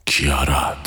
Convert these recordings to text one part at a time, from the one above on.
کیارد.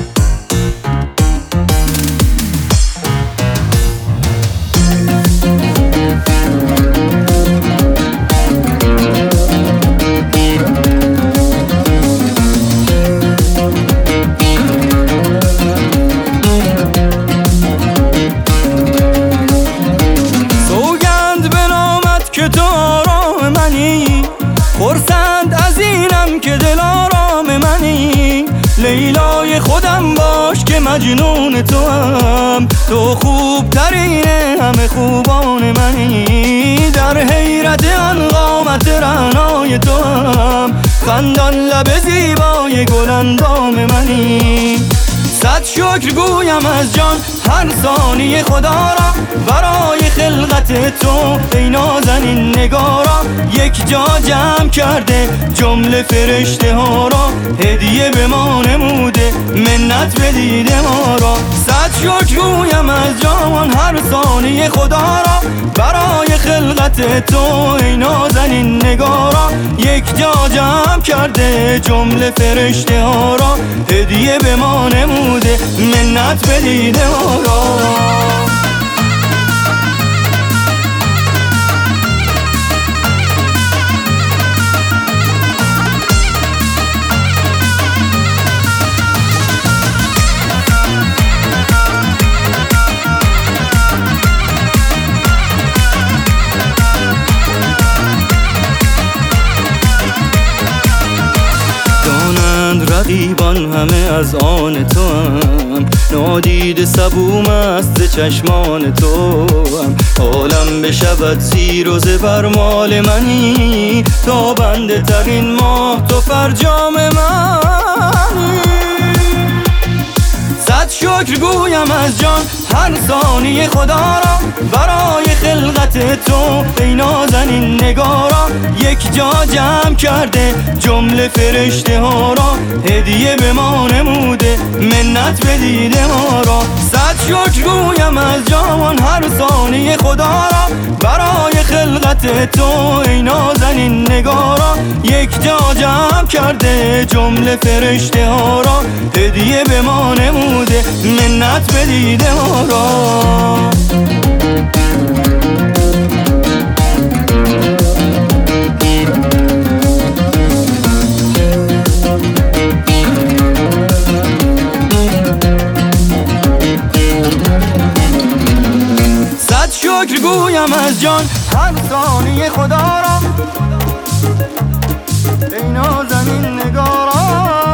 سوگند به نامت که تو آرام منی، خرسند از اینم که دل آرام منی. لیلای خودم باش که مجنون تو هم، تو خوب ترین همه خوبان منی. در حیرت آن قامت رعنای تو هم، خندان لب زیبای گل اندام منی. صد شکر گویم از جان هر ثانیه خدا را، برای خلقت تو ای نازنین نگارا. یک جا جمع کرده جمله فرشته ها را، هدیه به ما نموده منت به دیده ما را. صد شکر گویم از جان هر ثانیه خدا را، برای خلقت تو ای نازنین نگارا. یک جا جمع کرده جمله فرشته ها را، هدیه به ما نموده منت به دیده ما را. رقیبان همه از آن تو هم، نادیده سبو مست چشمان تو هم. عالم بشود زیر و زبر مال منی، تا بنده ترین ماه تو فرجام منی. صد شکر گویم از جان هر ثانیه خدا را، برای خلقت تو ای نازنین نگارا. یک جا جمع کرده جمله فرشته ها را، هدیه به ما نموده منت به دیده ما را. صد شکر گویم از جان هر ثانیه خدا را، برای خلقت تو ای نازنین نگارا. یک جا جمع کرده جمله فرشته ها را، هدیه به ما نموده منت به دیده ما را. صد شکر گویم از جان هر ثانیه خدا را، ای نازنین نگارا.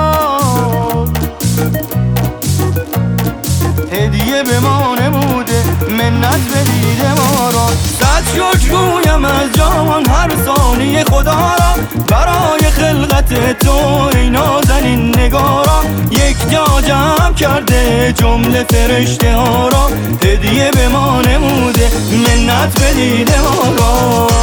هدیه به ما نموده منت به دیده ما را. صد شکر گویم از جان هر ثانیه خدا را، برای خلقت تو ای نازنین نگارا. یک جا جمع کرده جمله فرشته ها را، هدیه به ما نموده منت به دیده ما را.